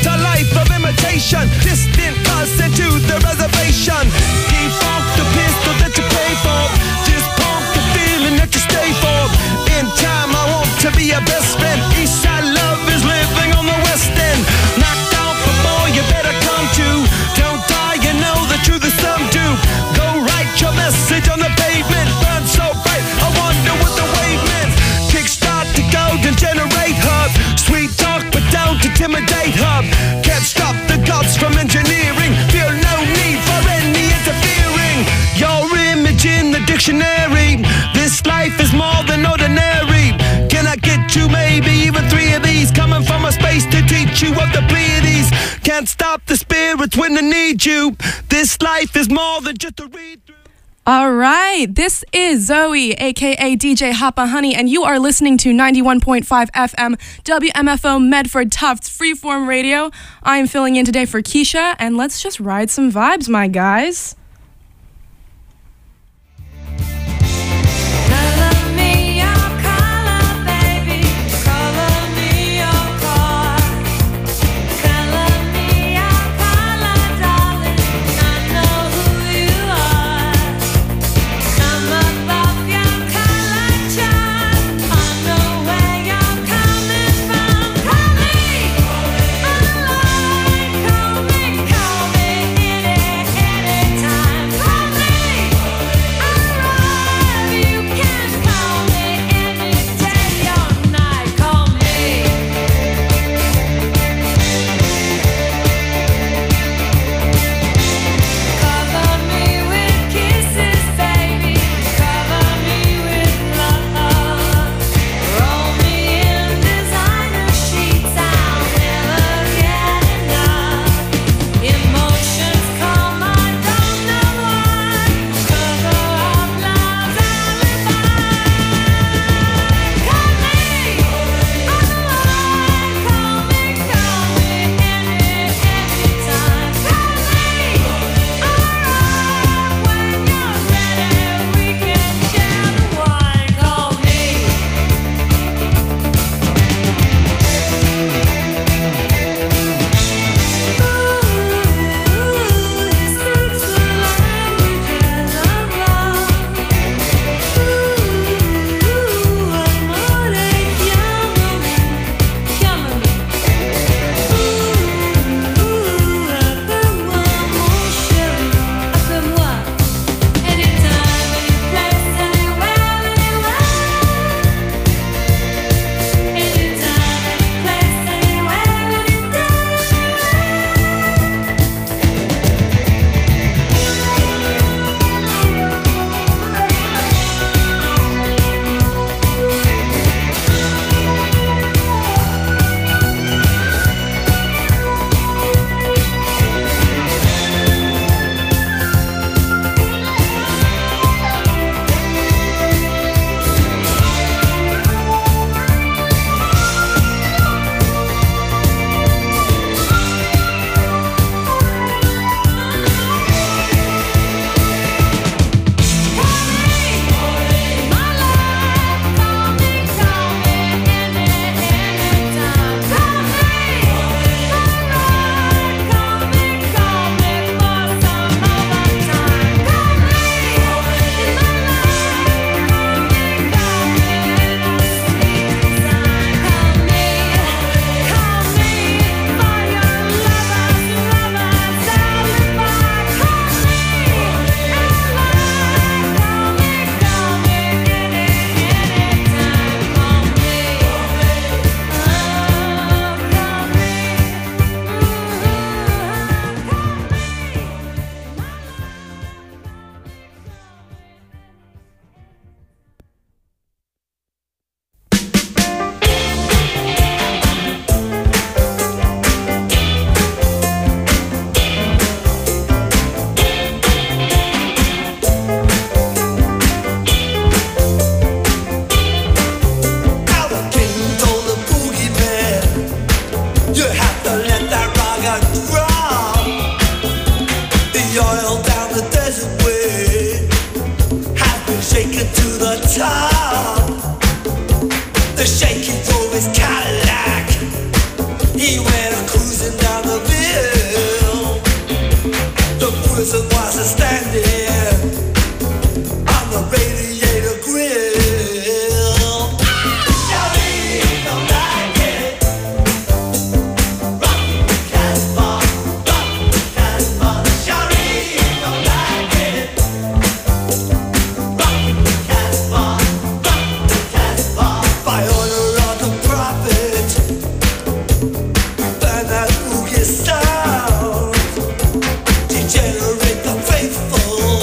a life of imitation. Distant cousin to the reservation. Defunct the pistol that you pay for. Just pump the feeling that you stay for. In time I want to be your best friend. Eastside love is living on the west end. Knocked off a boy, you better come to. Don't die, you know the truth is some do. Go write your message on the pavement. Burn so bright, I wonder what the wave meant. Kickstart the golden generate hub. Sweet talk but don't intimidate hub. Can't stop the gods from engineering. Feel no need for any interfering. Your image in the dictionary. This life is more than ordinary. Can I get you maybe even 3 of these? Coming from a space to teach you of the Pleiades. Can't stop the spirits when they need you. This life is more than just a read through. All right, this is Zoe, aka DJ Hoppa Honey, and you are listening to 91.5 FM WMFO Medford Tufts Freeform Radio. I am filling in today for Keisha, and let's just ride some vibes, my guys. top. The shaky drove his Cadillac. He went cruising down Degenerate the faithful.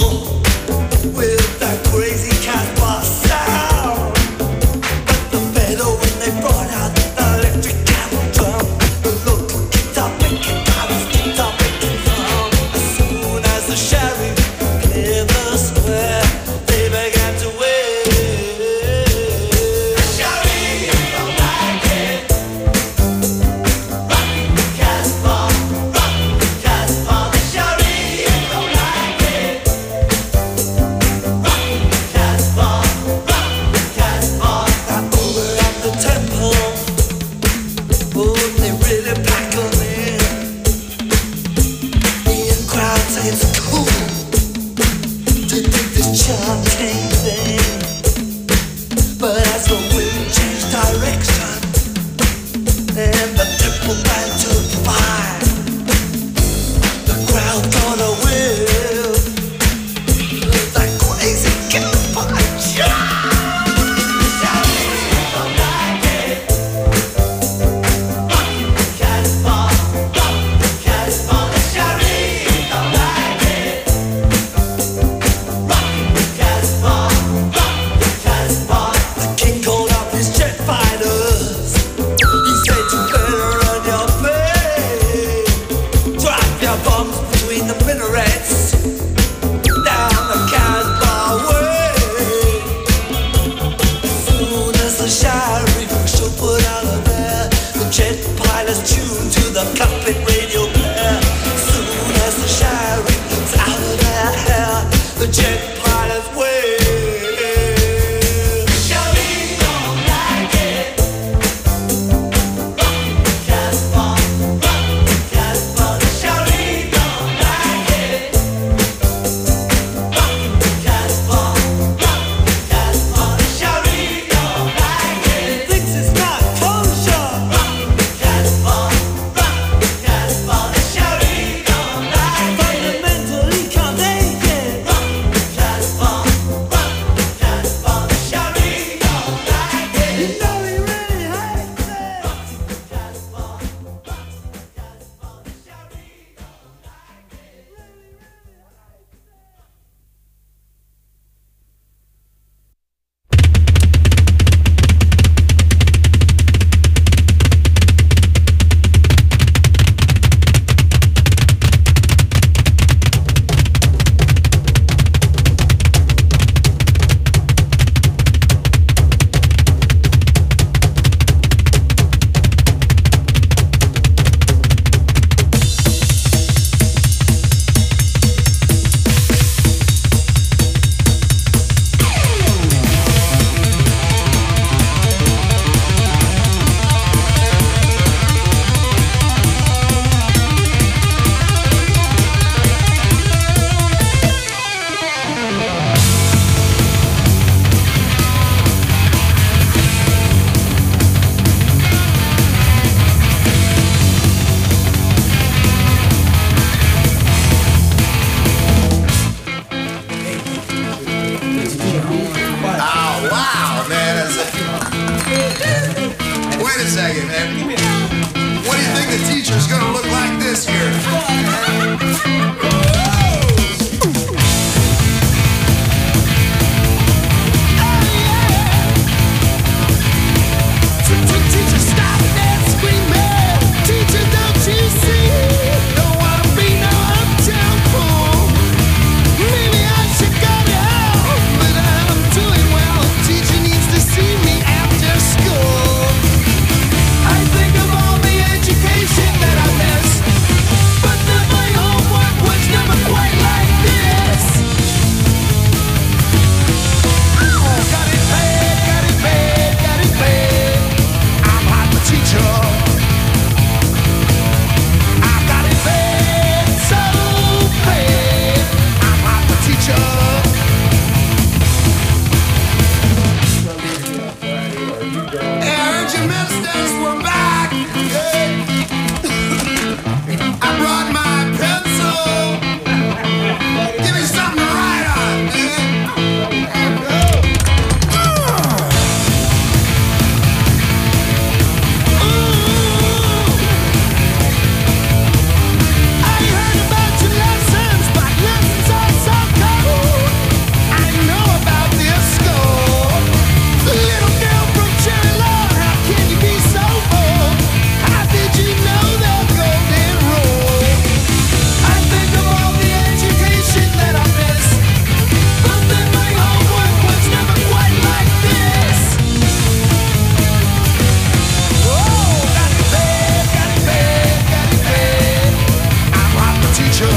teacher.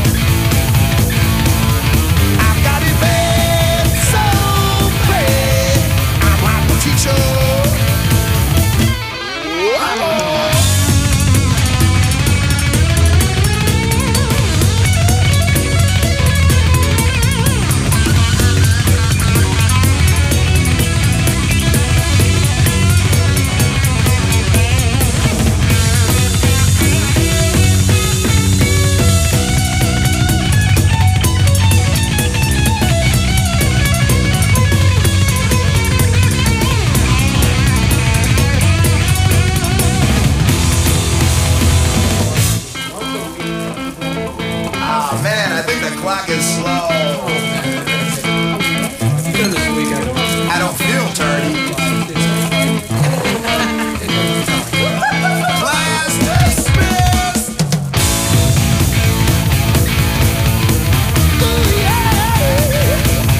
I've got it bad, so bad. I'm like a teacher. Whoa. Man, I think the clock is slow. I don't feel dirty. Class dismissed. Ooh, yeah.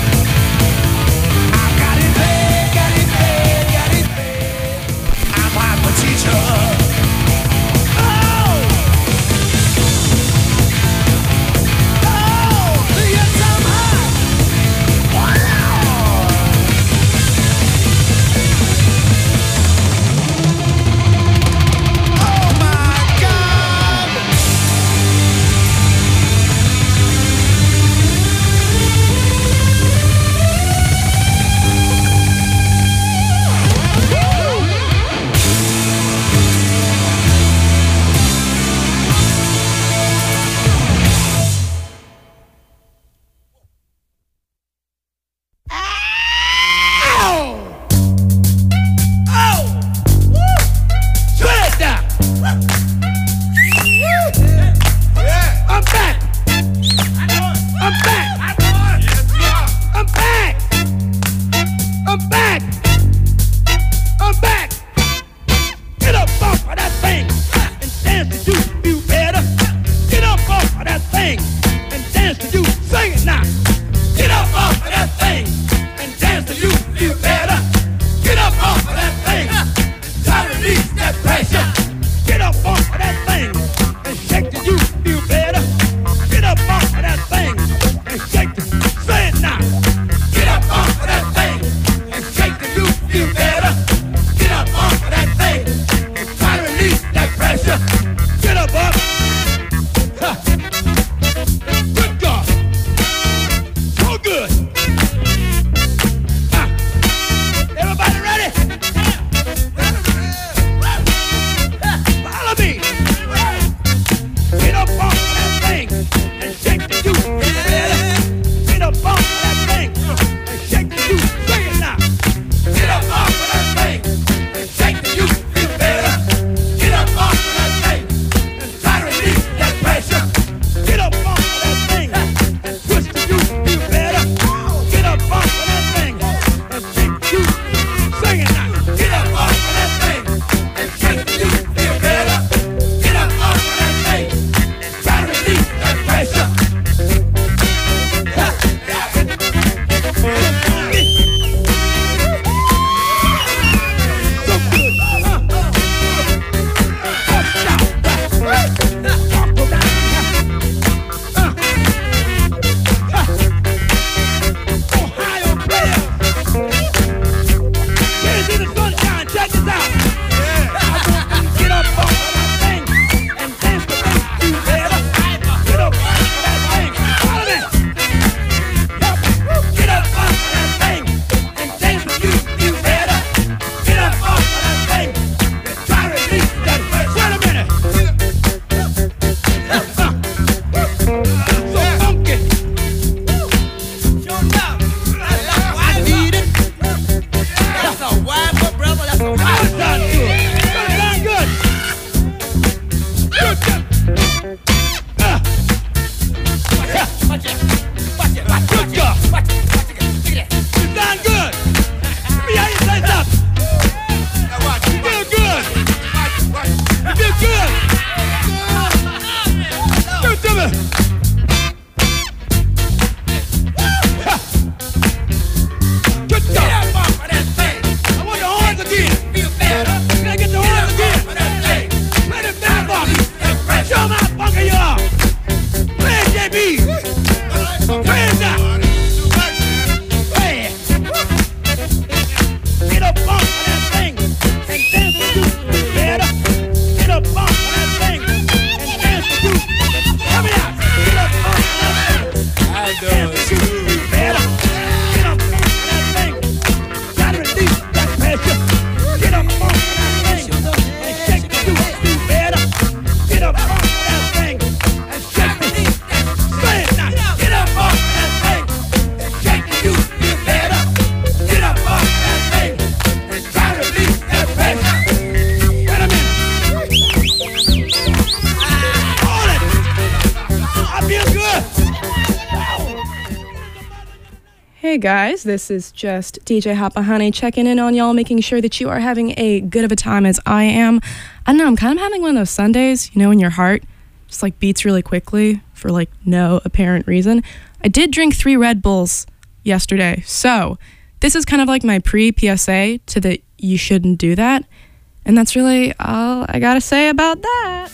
I got it bad, got it bad, got it bad. I'm like a teacher. Yes, Hands up. Hey. Get up on that thing and dance the groove. Better. Get up on that thing and dance the groove. Come here. Get up on that thing. Dance the groove. Better. Get up on that thing. Gotta release that pressure. Get up on that thing and shake the groove. Better. Get up on that thing and shake the groove. Get up on that thing and shake the groove. Better. Get up on that thing and try to release that pressure. Wait a minute. Hold it. I feel good. Hey guys, this is just DJ Hopahoney checking in on y'all, making sure that you are having a good of a time as I am. I don't know, I'm kind of having one of those Sundays, you know, when your heart just like beats really quickly for like no apparent reason. I did drink 3 Red Bulls yesterday, so this is kind of like my pre-PSA to the you shouldn't do that. And that's really all I gotta say about that.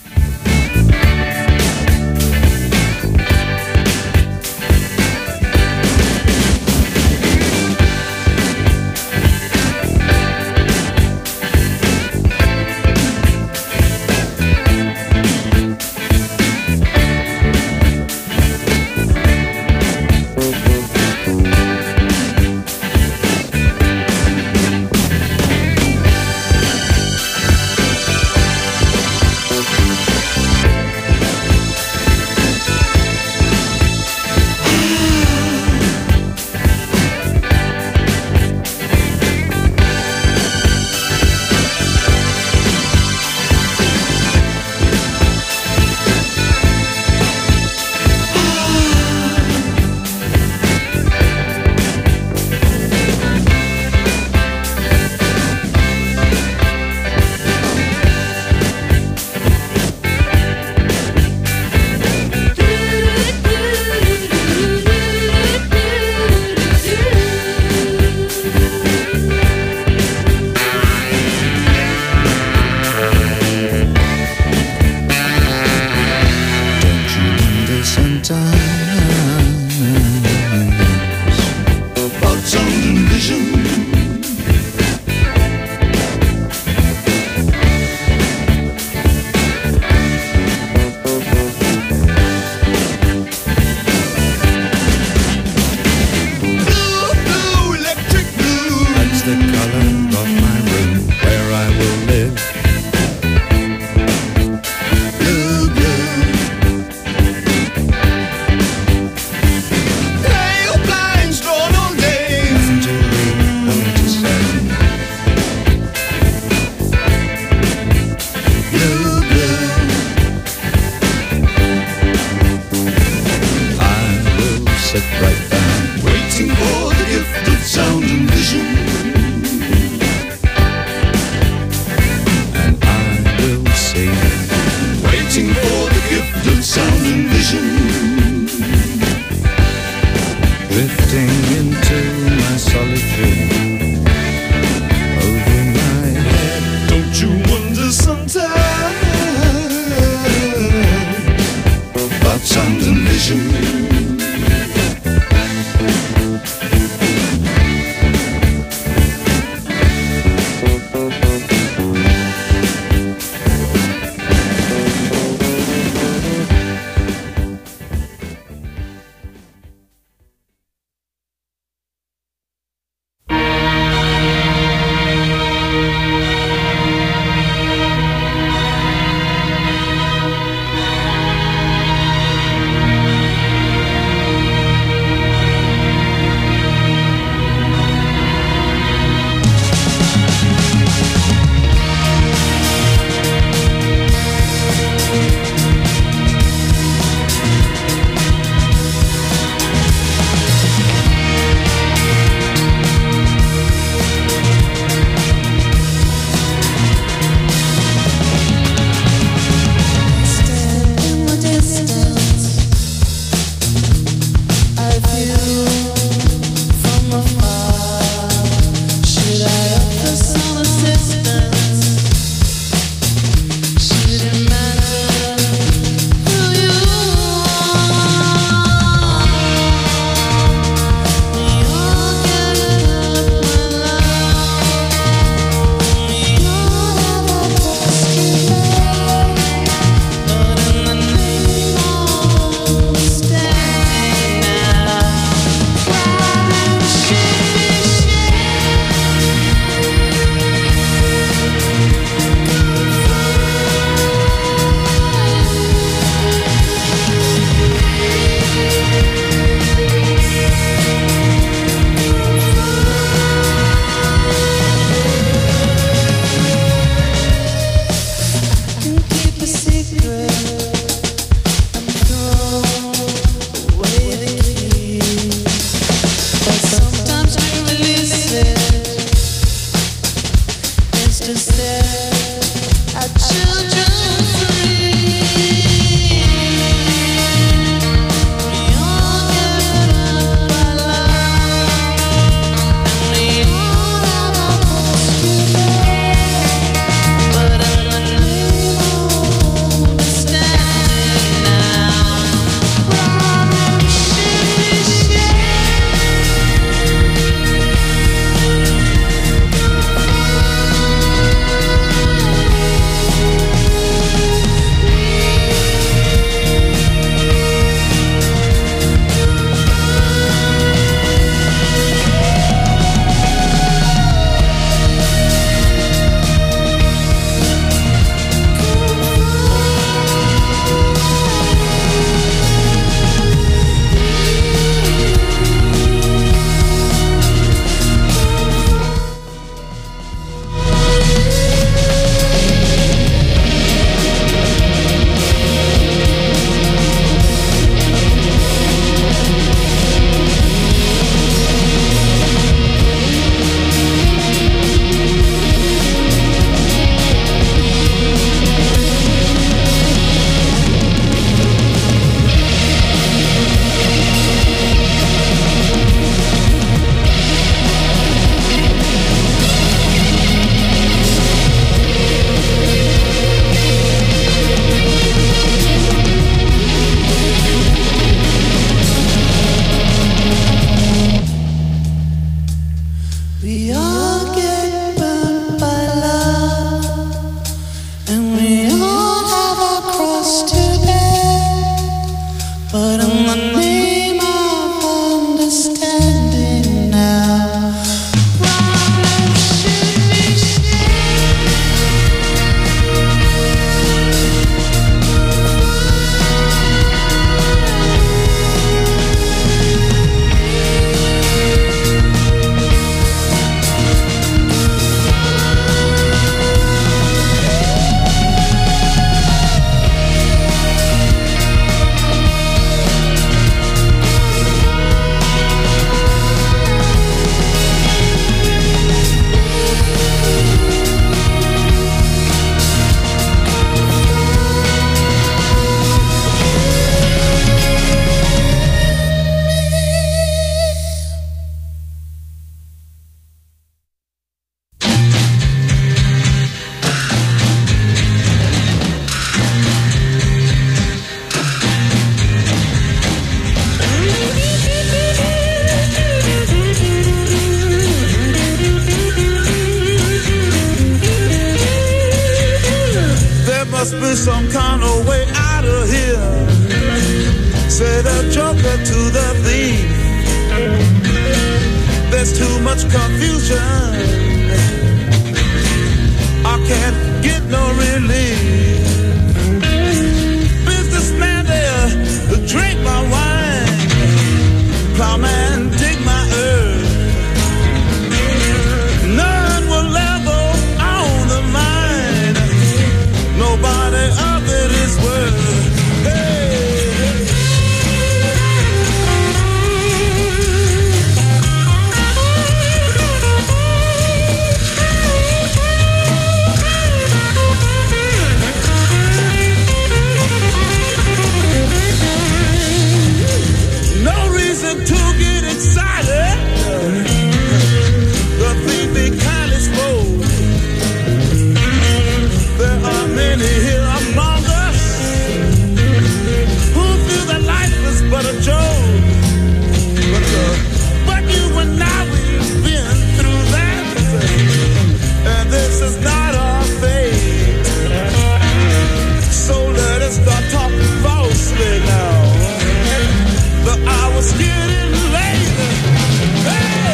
but in the name of understanding now, promise should be must be some kind of way out of here, said a joker to the thief. There's too much confusion, I can't get no relief. Businessman there, drink my wine. Plowman, dig my earth. None will ever own the mine. Nobody of it is worth. No reason to get excited. The thief be kindly spoke. There are many here among us who feel that life is but a joke. But you and I, we've been through that, and this is not our fate. So let us start talking falsely now. The hour's getting late. Hey!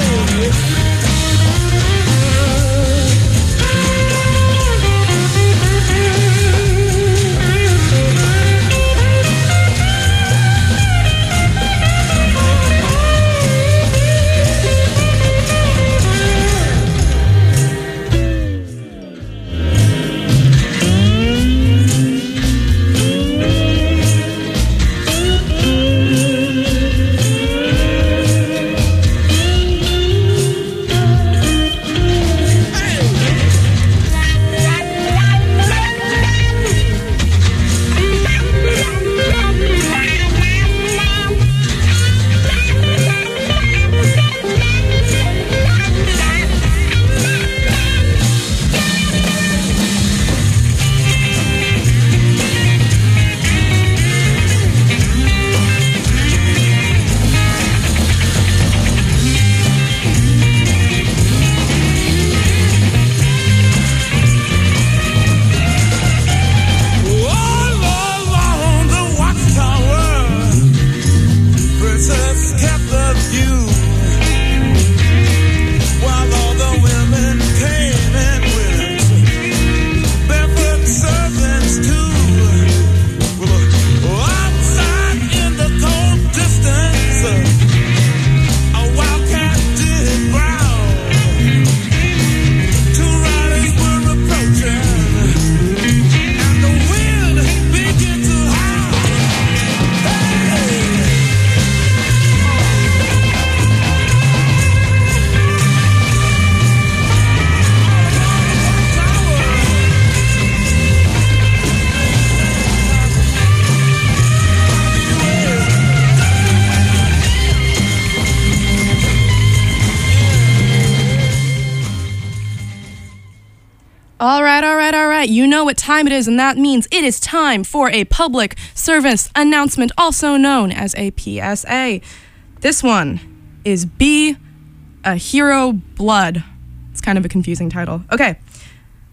All right. You know what time it is, and that means it is time for a public service announcement, also known as a PSA. This one is Be a Hero Blood. It's kind of a confusing title. Okay.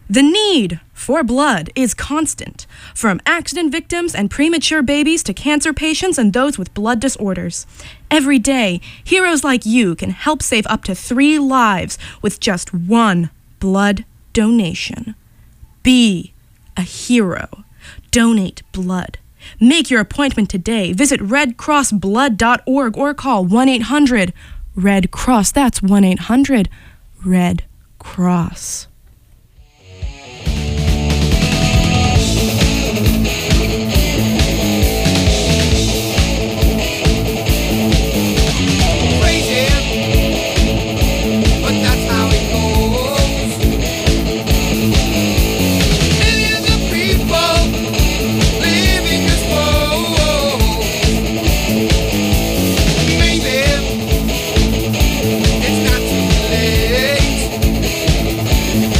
The need for blood is constant, from accident victims and premature babies to cancer patients and those with blood disorders. Every day, heroes like you can help save up to 3 lives with just 1 blood donation. Be a hero. Donate blood. Make your appointment today. Visit redcrossblood.org or call 1-800-RED Cross. That's 1-800-RED Cross. It's not too late.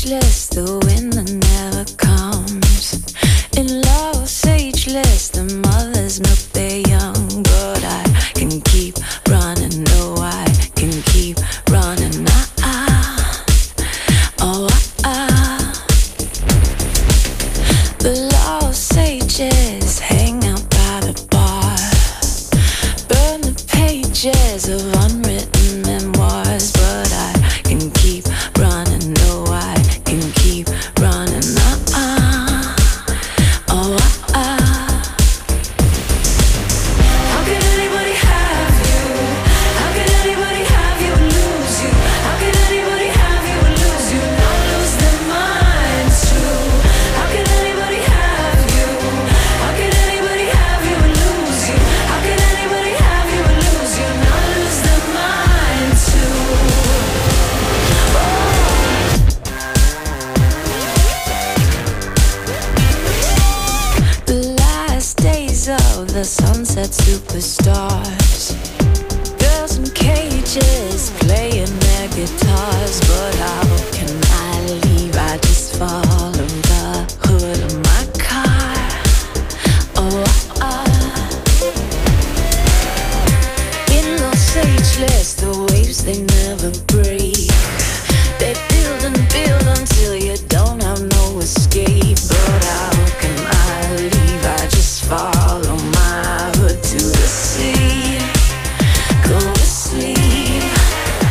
ageless, the wind that never comes. In Los Ageless, the mothers milk their young, but I can keep running, no, I can keep running. The Los Ages hang out by the bar, burn the pages of unwritten memoirs, but I can keep running, no, I can keep running. How could anybody have you? How could anybody have you and lose you? How could anybody have you and lose you? Not lose their minds too. How could anybody have you? How could anybody have you and lose you? How could anybody have you and lose you? Not lose their minds too. The last days of the sunset superstars, girls in cages playing their guitars, but how can I leave? I just follow the hood of my car. In Los Ageless, the waves they never break. They build and build until you don't have no escape. But how can I leave? I just follow my hood to the sea. Go to sleep.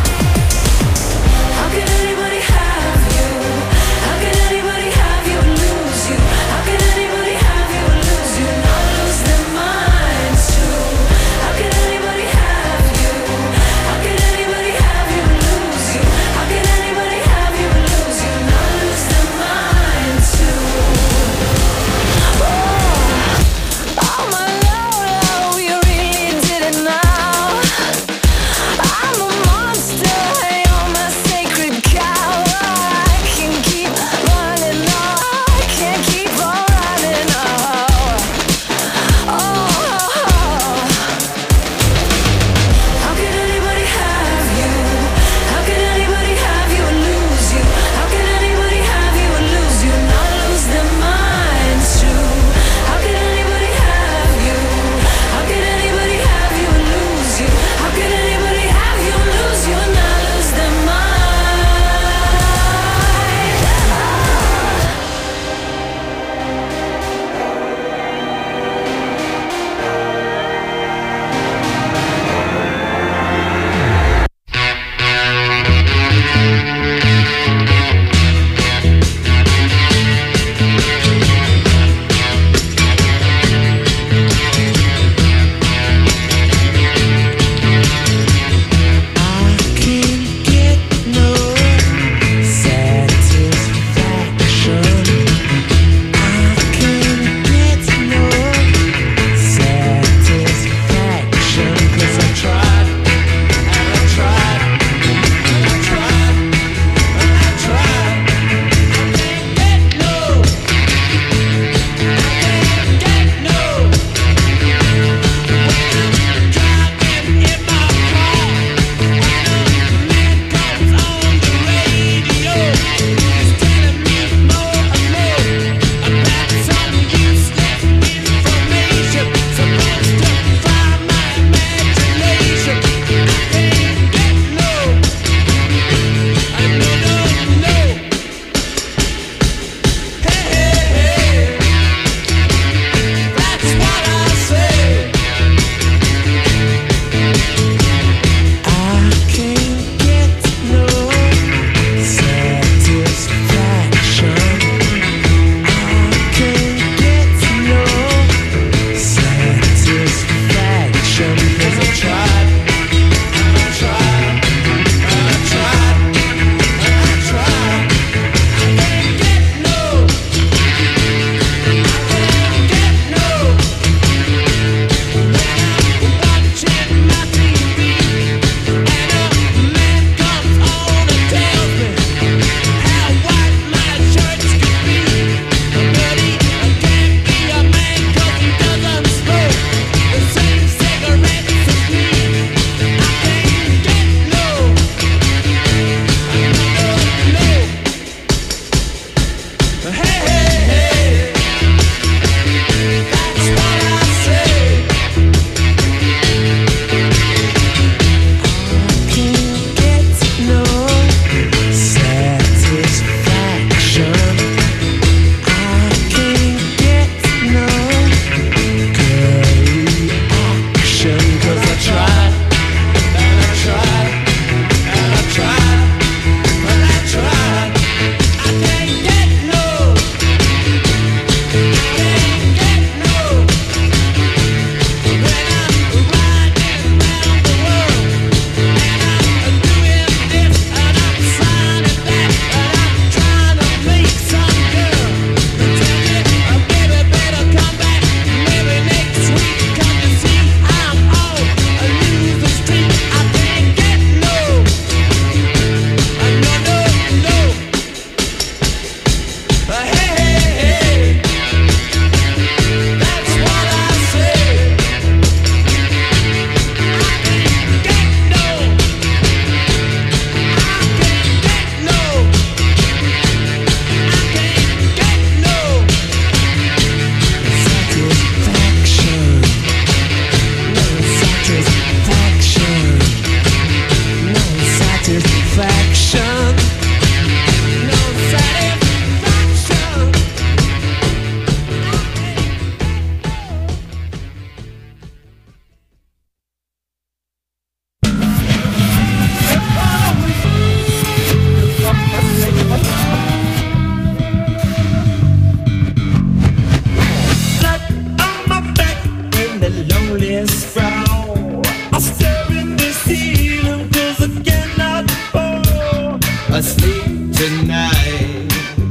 tonight.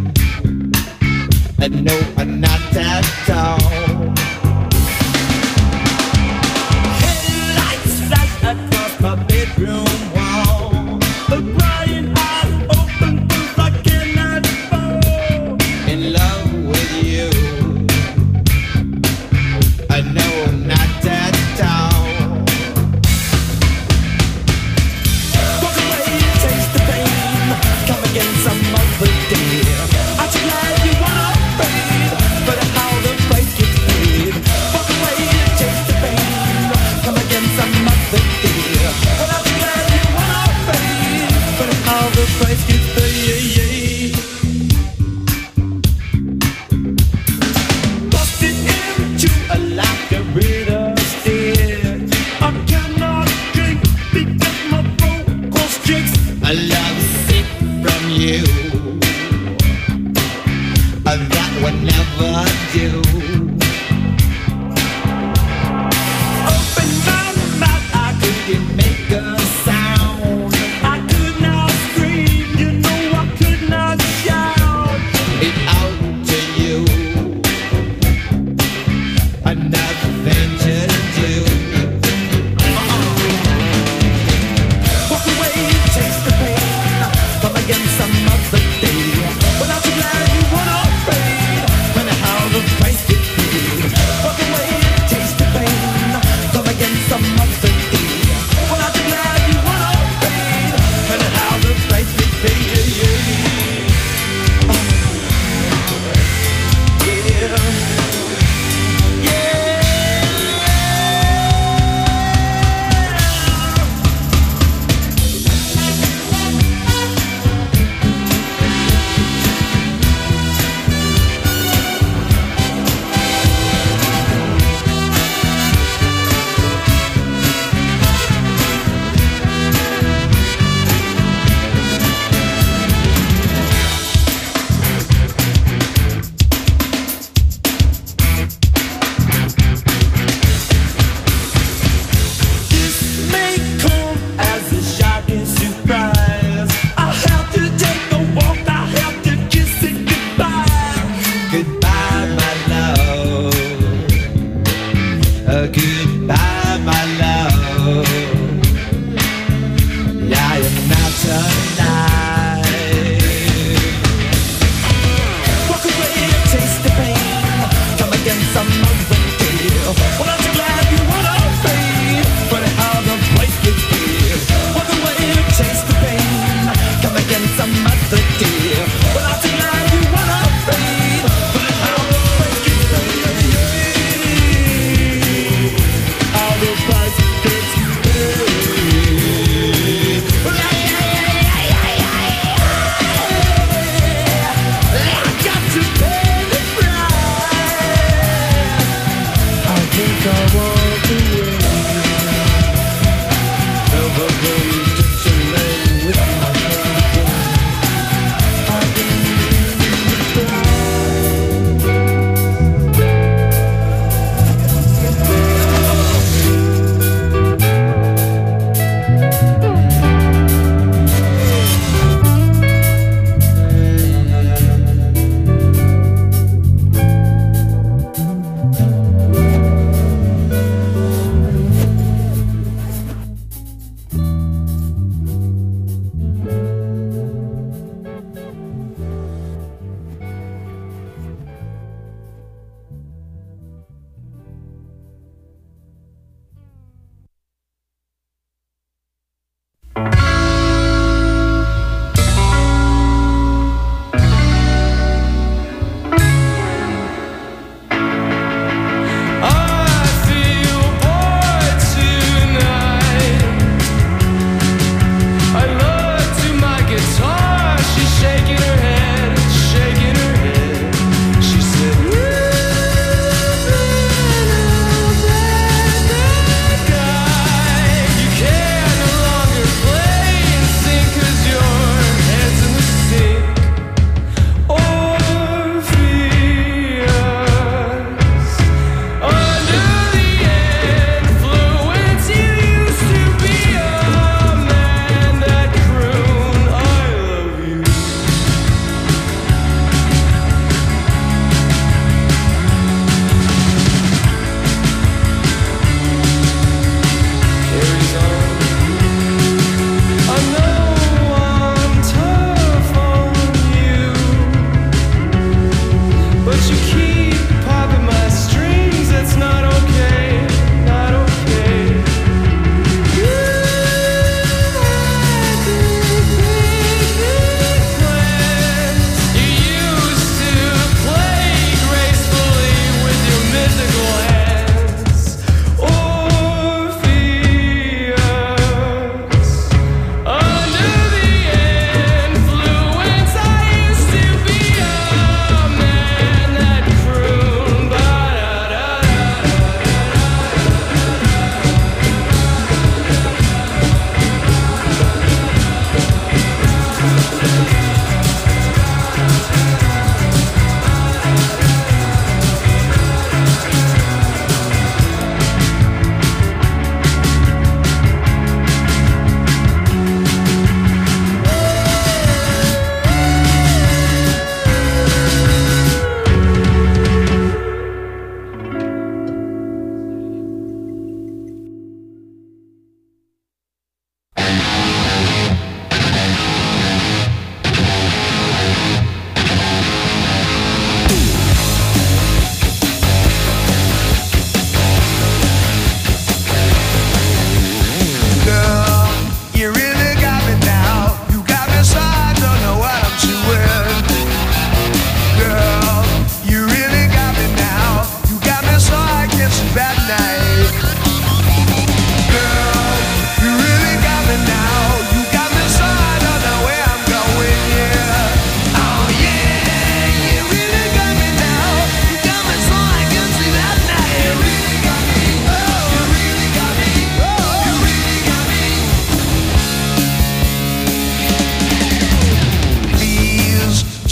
No, not at all. Headlights flash across my bedroom wall. The crying eyes open 'cause I cannot fall in love with you. No, not at all. Walk away and taste the pain. Come again some other day. Aren't you glad you weren't afraid? But how the price gets paid. Walk away and taste the pain. Come again some other day. But aren't you glad you weren't afraid? But how the price gets paid. Busted into a lack of bitter steer. I cannot drink because my vocals jinx. I love sick from you. That would never do. Open my mouth, I couldn't make a sound. I could not scream, you know I could not shout it out to you. Nothing to do. Walk away, taste the pain. Come again some other day. But aren't you glad you weren't afraid? When how the price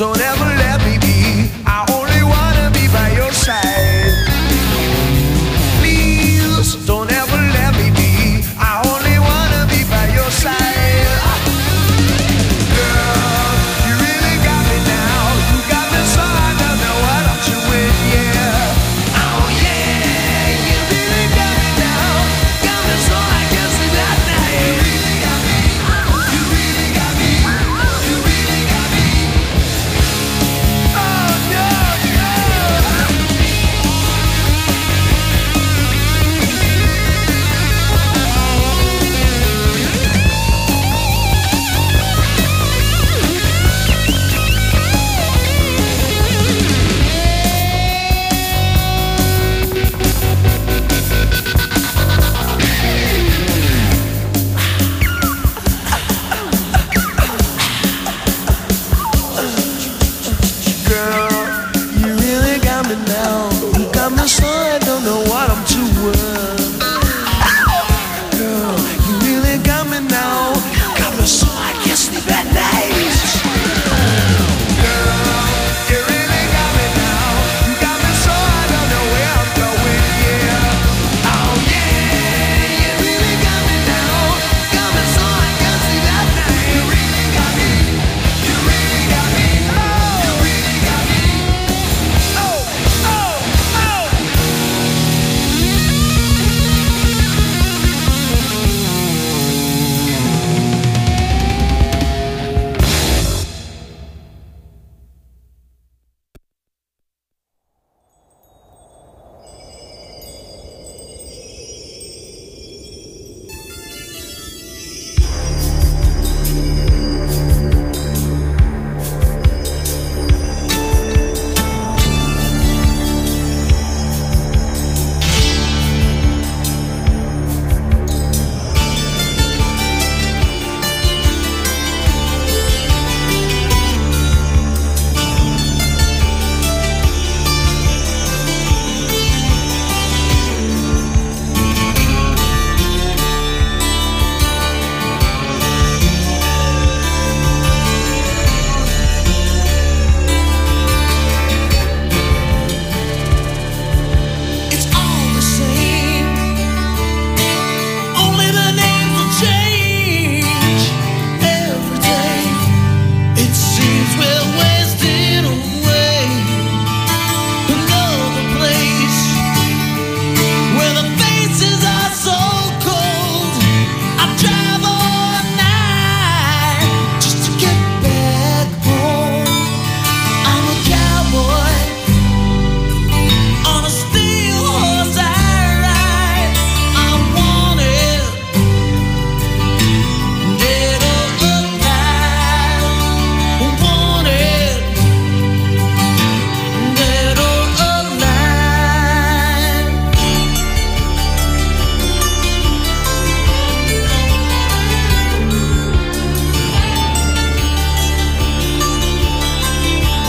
don't ever let me be. I only wanna be by your side. Please don't ever let me be. I only wanna be by your side. Girl, you really got me now. You got me so I don't know what I'm doing, yeah. Oh yeah, you really got me now. Got me so I can't sleep at night. You really got me. You really got me. You really got me. Oh no, no. Girl, you really got me now. You got me so I don't